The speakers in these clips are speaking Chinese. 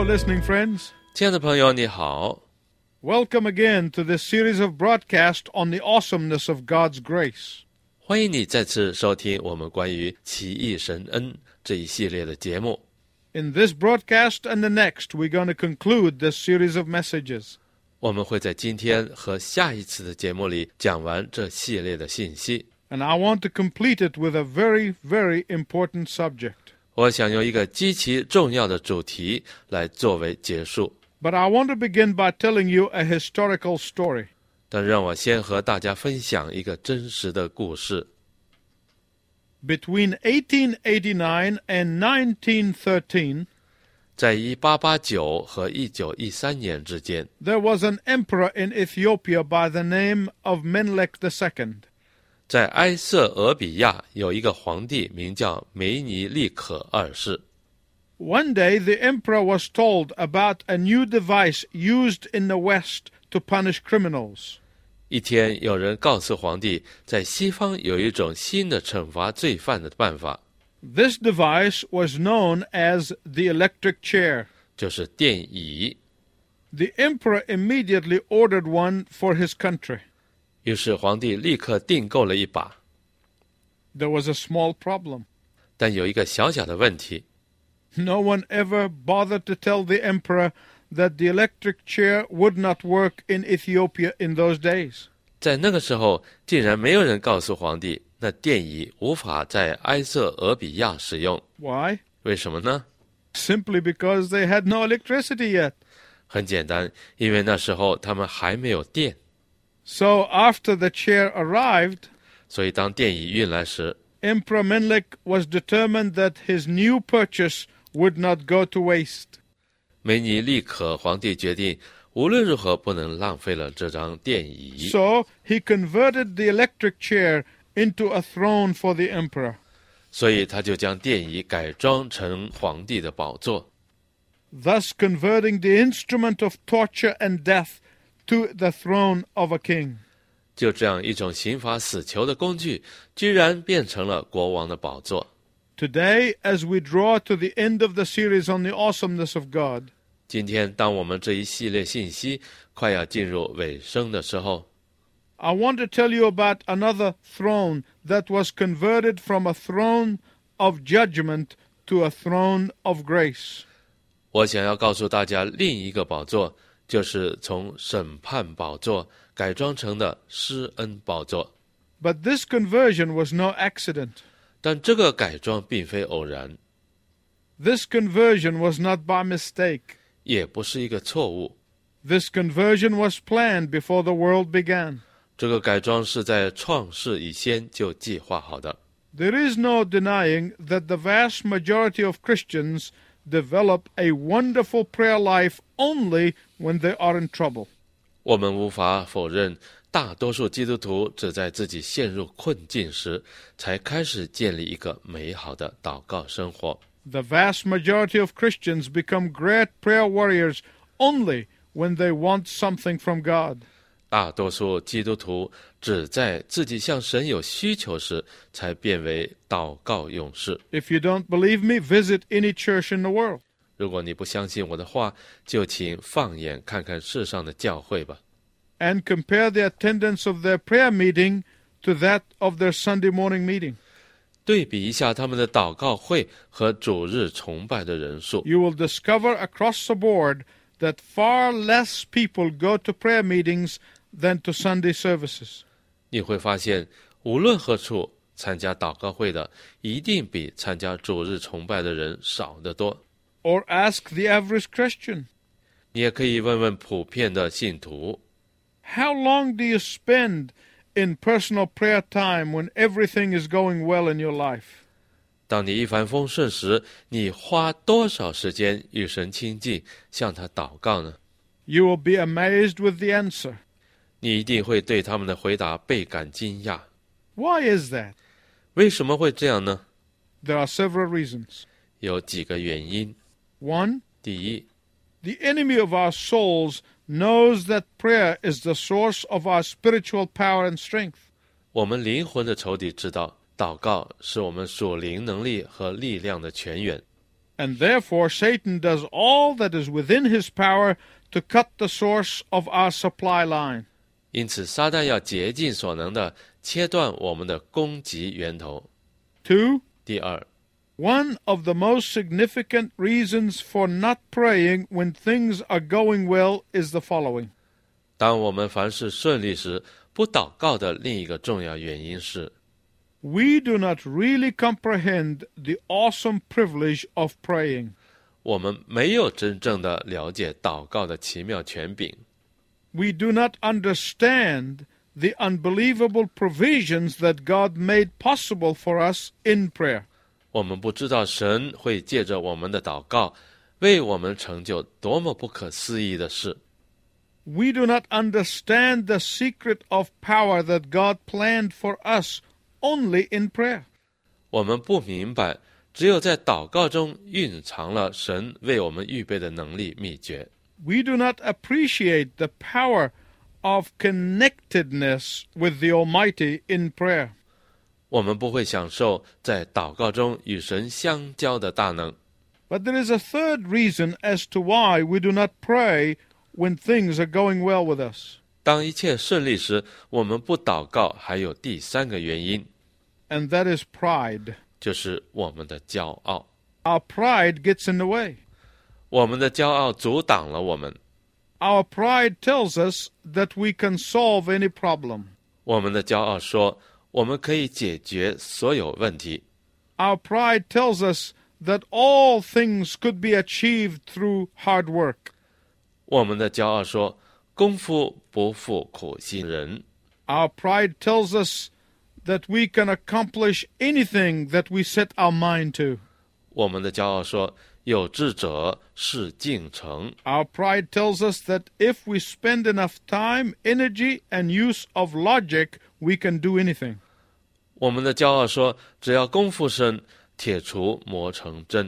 Hello, listening friends. 亲爱的朋友，你好。 Welcome again to this series of broadcasts on the awesomeness of God's grace. 欢迎你再次收听我们关于奇异神恩这一系列的节目。 In this broadcast and the next, we're going to conclude this series of messages. 我们会在今天和下一次的节目里讲完这系列的信息。 And I want to complete it with a very, very important subject. 我想用一个极其重要的主题来作为结束。 But I want to begin by telling you a historical story. 但让我先和大家分享一个真实的故事。 Between 1889 and 1913, 在1889和1913年之间， there was an emperor in Ethiopia by the name of Menelik II. 在埃塞俄比亚有一个皇帝名叫梅尼利可二世。 One day, the emperor was told about a new device used in the West to punish criminals. 一天，有人告诉皇帝，在西方有一种新的惩罚罪犯的办法， This device was known as the electric chair. 就是电椅。 The emperor immediately ordered one for his country. 于是皇帝立刻订购了一把。 There was a small problem. 但有一个小小的问题， No one ever bothered to tell the emperor that the electric chair would not work in Ethiopia in those days. 在那个时候竟然没有人告诉皇帝，那电椅无法在埃塞俄比亚使用。 Why? 为什么呢？ Simply because they had no electricity yet. 很简单，因为那时候他们还没有电。 So after the chair arrived, 所以当电椅运来时， Emperor Menelik was determined that his new purchase would not go to waste. 梅尼利可皇帝决定无论如何不能浪费了这张电椅。 So he converted the electric chair into a throne for the emperor. 所以他就将电椅改装成皇帝的宝座， Thus converting the instrument of torture and death to the throne of a king. 就这样一种刑罚死囚的工具，居然变成了国王的宝座。 Today, as we draw to the end of the series on the awesomeness of God, 今天当我们这一系列信息快要进入尾声的时候， I want to tell you about another throne that was converted from a throne of judgment to a throne of grace. 我想要告诉大家另一个宝座，就是从审判宝座改装成的施恩宝座。 But this conversion was no accident. 但这个改装并非偶然， This conversion was not by mistake. 也不是一个错误。 This conversion was planned before the world began. 这个改装是在创世以前就计划好的。 There is no denying that the vast majority of Christians develop a wonderful prayer life only when they are in trouble. 我们无法否认，大多数基督徒只在自己陷入困境时，才开始建立一个美好的祷告生活。 The vast majority of Christians become great prayer warriors only when they want something from God. 大多数基督徒只在自己向神有需求时，才变为祷告勇士。 If you don't believe me, visit any church in the world. 如果你不相信我的话，就请放眼看看世上的教会吧， And compare the attendance of their prayer meeting to that of their Sunday morning meeting. 对比一下他们的祷告会和主日崇拜的人数， You will discover across the board that far less people go to prayer meetings than to Sunday services. 你会发现，无论何处参加祷告会的，一定比参加主日崇拜的人少得多。 Or ask the average Christian, 你也可以问问普遍的信徒， how long do you spend in personal prayer time when everything is going well in your life? 当你一帆风顺时，你花多少时间与神亲近，向他祷告呢？ You will be amazed with the answer. 你一定会对他们的回答倍感惊讶。 Why is that? 为什么会这样呢？ There are several reasons. 有几个原因。 One, 第一， the enemy of our souls knows that prayer is the source of our spiritual power and strength. 我们灵魂的仇敌知道，祷告是我们属灵能力和力量的泉源。 And therefore Satan does all that is within his power to cut the source of our supply line. 因此，撒旦要竭尽所能的切断我们的供给源头。 2. 第二， One of the most significant reasons for not praying when things are going well is the following. 当我们凡事顺利时，不祷告的另一个重要原因是， We do not really comprehend the awesome privilege of praying. 我们没有真正的了解祷告的奇妙权柄。 We do not understand the unbelievable provisions that God made possible for us in prayer. 我们不知道神会借着我们的祷告，为我们成就多么不可思议的事。 We do not understand the secret of power that God planned for us only in prayer. 我们不明白，只有在祷告中蕴藏了神为我们预备的能力秘诀。 We do not appreciate the power of connectedness with the Almighty in prayer. 我们不会享受在祷告中与神相交的大能。 But there is a third reason as to why we do not pray when things are going well with us. 当一切顺利时，我们不祷告，还有第三个原因， And that is pride. 就是我们的骄傲。 Our pride gets in the way. 我们的骄傲阻挡了我们。 Our pride tells us that we can solve any problem. 我们的骄傲说，我们可以解决所有问题。 Our pride tells us that all things could be achieved through hard work. 我们的骄傲说，功夫不负苦心人。 Our pride tells us that we can accomplish anything that we set our mind to. 我们的骄傲说，有志者事竟成。 Our pride tells us that if we spend enough time, energy, and use of logic, we can do anything. 我们的骄傲说，只要功夫深，铁杵磨成针。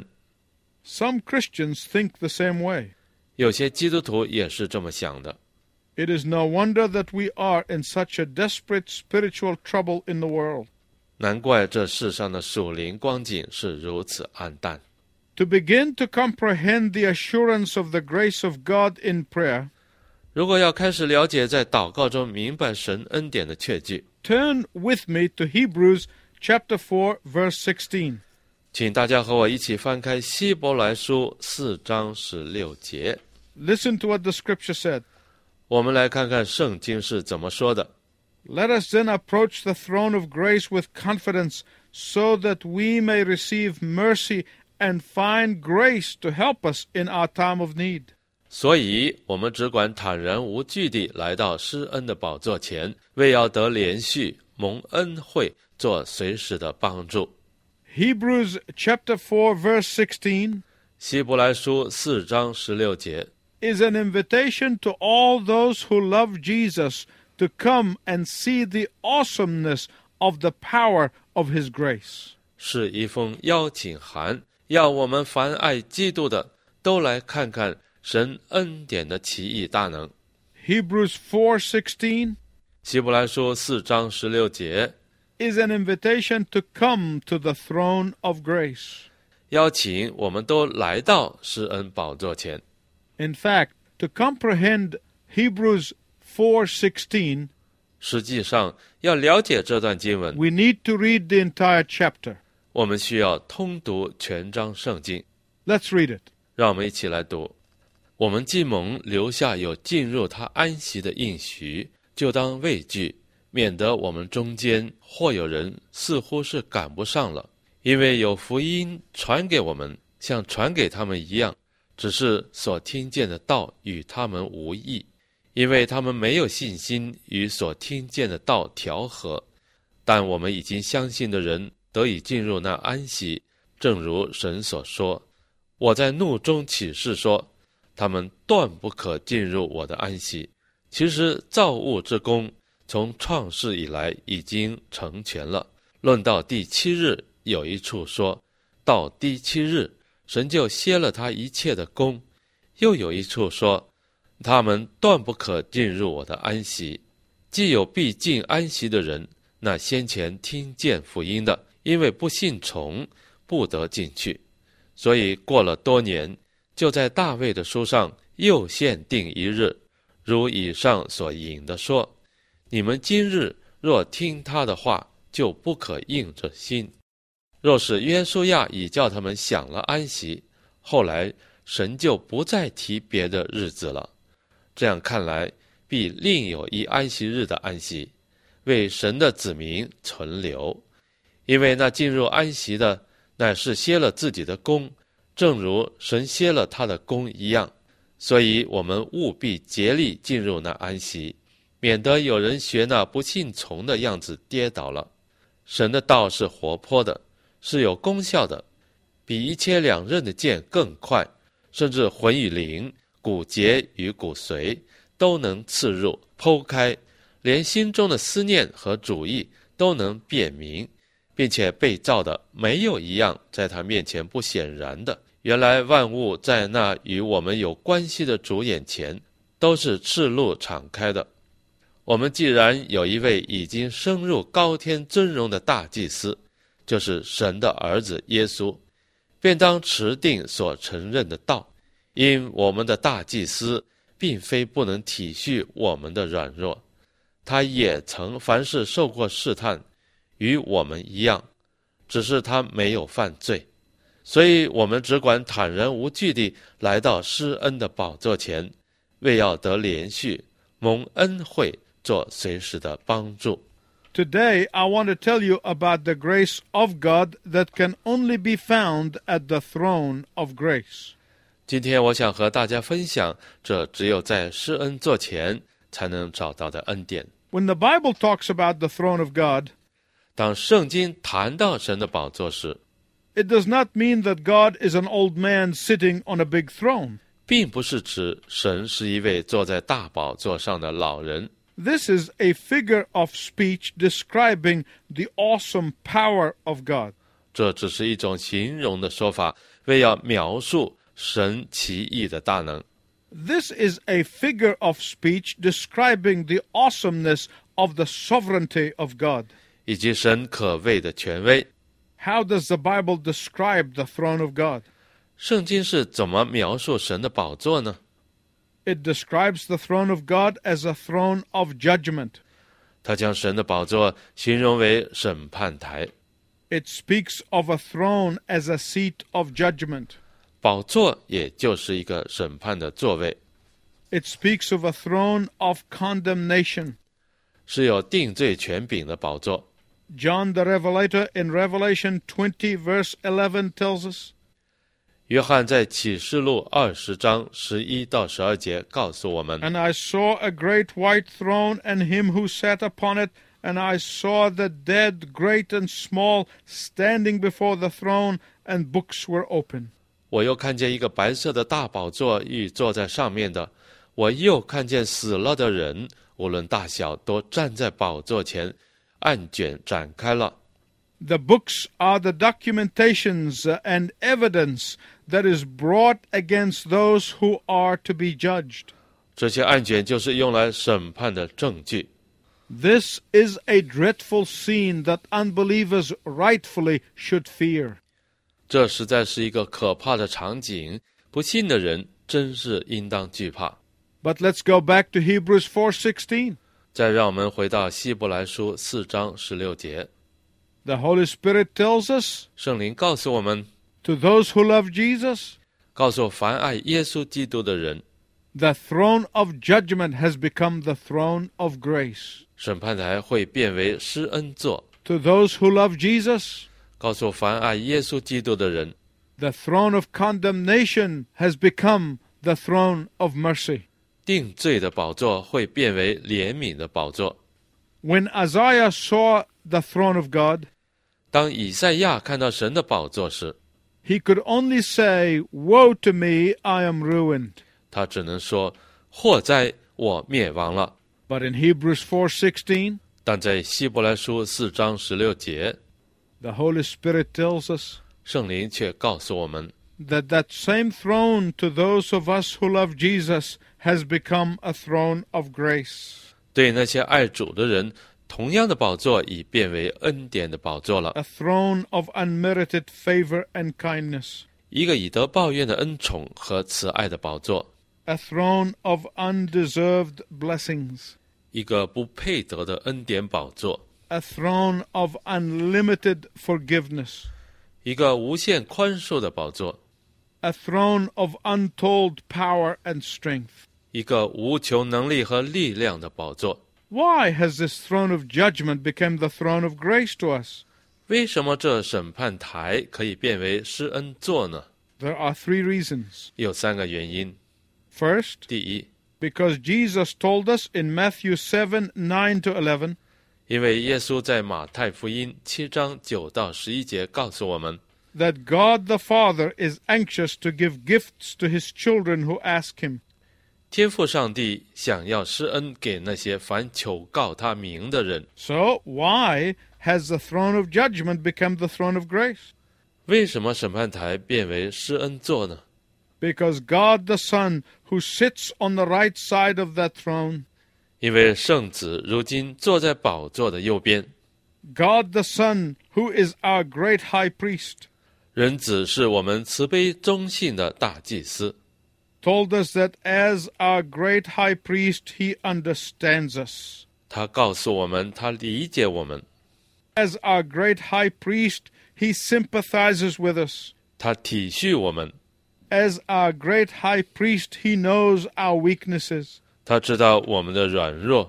Some Christians think the same way. 有些基督徒也是这么想的。 It is no wonder that we are in such a desperate spiritual trouble in the world. 难怪这世上的属灵光景是如此暗淡。 To begin to comprehend the assurance of the grace of God in prayer, 如果要开始了解在祷告中明白神恩典的确据， turn with me to Hebrews chapter 4, verse 16. 请大家和我一起翻开希伯来书4章16节， Listen to what the scripture said. 我们来看看圣经是怎么说的。 Let us then approach the throne of grace with confidence, so that we may receive mercy and find grace to help us in our time of need. 所以我们只管坦然无惧地来到施恩的宝座前，为要得连续蒙恩惠，做随时的帮助。 Hebrews chapter 4, verse 16 希伯来书4章16节 is an invitation to all those who love Jesus to come and see the awesomeness of the power of his grace. 是一封邀请函，要我们凡爱基督的都来看看神恩典的奇异大能。 Hebrews 4:16 希伯来书4章16节 is an invitation to come to the throne of grace. 邀请我们都来到施恩宝座前。 In fact, to comprehend Hebrews 4:16, 实际上，要了解这段经文， we need to read the entire chapter. 我们需要通读全章圣经。 Let's read it. 让我们一起来读。我们既蒙留下有进入他安息的应许，就当畏惧，免得我们中间或有人似乎是赶不上了。因为有福音传给我们，像传给他们一样，只是所听见的道与他们无异，因为他们没有信心与所听见的道调和。但我们已经相信的人得以进入那安息，正如神所说，我在怒中起誓说，他们断不可进入我的安息。其实造物之功从创世以来已经成全了。论到第7日，有一处说，到第7日，神就歇了他一切的功。又有一处说，他们断不可进入我的安息。既有必进安息的人，那先前听见福音的，因为不信从，不得进去。 所以过了多年，就在大卫的书上又限定一日，如以上所引的说：你们今日若听他的话，就不可硬着心。若是约书亚已叫他们享了安息，后来神就不再提别的日子了。这样看来，必另有一安息日的安息，为神的子民存留。因为那进入安息的，乃是歇了自己的工，正如神歇了他的工一样。所以我们务必竭力进入那安息，免得有人学那不信从的样子跌倒了。神的道是活泼的，是有功效的，比一切两刃的剑更快，甚至魂与灵、骨节与骨髓都能刺入剖开，连心中的思念和主意都能辨明，并且被造的没有一样在他面前不显然的。原来万物在那与我们有关系的主眼前都是赤露敞开的。我们既然有一位已经升入高天尊荣的大祭司，就是神的儿子耶稣，便当持定所承认的道。因我们的大祭司并非不能体恤我们的软弱，他也曾凡事受过试探，与我们一样，只是他没有犯罪。所以我们只管坦然无惧地来到施恩的宝座前，为要得连续蒙恩惠，做随时的帮助。 Today, I want to tell you about the grace of God that can only be found at the throne of grace. 今天我想和大家分享，这只有在施恩座前才能找到的恩典。 When the Bible talks about the throne of God, 当圣经谈到神的宝座时， it does not mean that God is an old man sitting on a big throne. 并不是指神是一位坐在大宝座上的老人。 This is a figure of speech describing the awesome power of God. 这只是一种形容的说法，为要描述神奇异的大能。 This is a figure of speech describing the awesomeness of the sovereignty of God. 以及神可畏的权威。 How does the Bible describe the throne of God? 圣经是怎么描述神的宝座呢？ It describes the throne of God as a throne of judgment. 他将神的宝座形容为审判台。 It speaks of a throne as a seat of judgment. 宝座也就是一个审判的座位。 It speaks of a throne of condemnation. 是有定罪权柄的宝座。 John the Revelator in Revelation 20 verse 11 tells us, 约翰在启示录20章11到12节告诉我们 And I saw a great white throne and him who sat upon it, and I saw the dead, great and small, standing before the throne, and books were open. 我又看见一个白色的大宝座与坐在上面的，我又看见死了的人，无论大小，都站在宝座前，案卷展开了。 The books are the documentations and evidence that is brought against those who are to be judged. 这些案卷就是用来审判的证据。 This is a dreadful scene that unbelievers rightfully should fear. 这实在是一个可怕的场景，不信的人真是应当惧怕。 But let's go back to Hebrews 4:16. 再让我们回到希伯来书4章16节， The Holy Spirit tells us, 圣灵告诉我们， to those who love Jesus, 告诉凡爱耶稣基督的人， the throne of judgment has become the throne of grace. 审判台会变为施恩座。 To those who love Jesus, 告诉凡爱耶稣基督的人， the throne of condemnation has become the throne of mercy. 定罪的宝座会变为怜悯的宝座。 When Isaiah saw the throne of God, 当以赛亚看到神的宝座时， he could only say, Woe to me, I am ruined. 他只能说：祸哉，我灭亡了。 But in Hebrews 4:16, 但在希伯来书4章16节， the Holy Spirit tells us 圣灵却告诉我们， that that same throne to those of us who love Jesus has become a throne of grace. 对那些爱主的人，同样的宝座已变为恩典的宝座了， A throne of unmerited favor and kindness. 一个以德报怨的恩宠和慈爱的宝座， a throne of undeserved blessings, 一个不配得的恩典宝座， a throne of unlimited forgiveness, 一个无限宽恕的宝座， a throne of untold power and strength. 一个无穷能力和力量的宝座。 Why has this throne of judgment become the throne of grace to us? 为什么这审判台可以变为施恩座呢？ There are three reasons. 有3个原因。 First, 第一， because Jesus told us in Matthew 7:9-11, 因为耶稣在马太福音7章9到11节告诉我们， that God the Father is anxious to give gifts to his children who ask him. 天父上帝想要施恩给那些凡求告他名的人。 So why has the throne of judgment become the throne of grace? 为什么审判台变为施恩座呢？ Because God the Son, who sits on the right side of that throne, 因为圣子如今坐在宝座的右边， God the Son, who is our great high priest, 人子是我们慈悲忠信的大祭司， told us that as our great high priest, he understands us. 他告诉我们，他理解我们， As our great high priest, he sympathizes with us. 他体恤我们， As our great high priest, he knows our weaknesses. 他知道我们的软弱。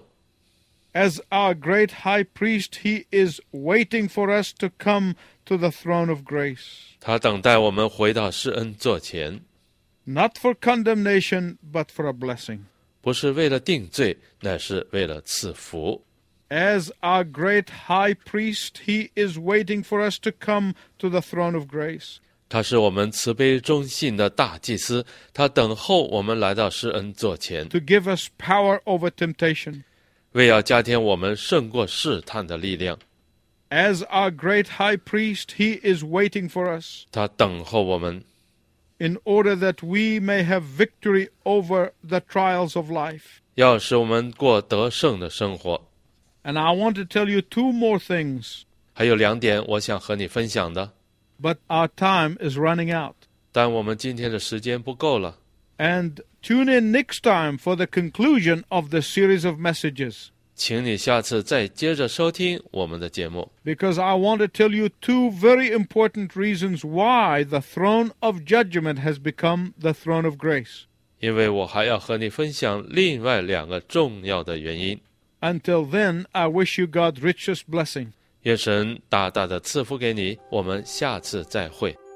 As our great high priest, he is waiting for us to come to the throne of grace. 他等待我们回到施恩座前， Not for condemnation, but for a blessing. 不是为了定罪，乃是为了赐福。 As our great high priest, he is waiting for us to come to the throne of grace. 他是我们慈悲忠信的大祭司，他等候我们来到施恩座前， To give us power over temptation. 为要加添我们胜过试探的力量。 As our great high priest, he is waiting for us 他等候我们， in order that we may have victory over the trials of life. 要使我们过得胜的生活。 And I want to tell you two more things, 还有2点我想和你分享的， but our time is running out. 但我们今天的时间不够了。 And tune in next time for the conclusion of the series of messages, 请你下次再接着收听我们的节目， because I want to tell you two very important reasons why the throne of judgment has become the throne of grace. 因为我还要和你分享另外2个重要的原因。 Until then, I wish you God's richest blessing. 愿神大大的赐福给你，我们下次再会。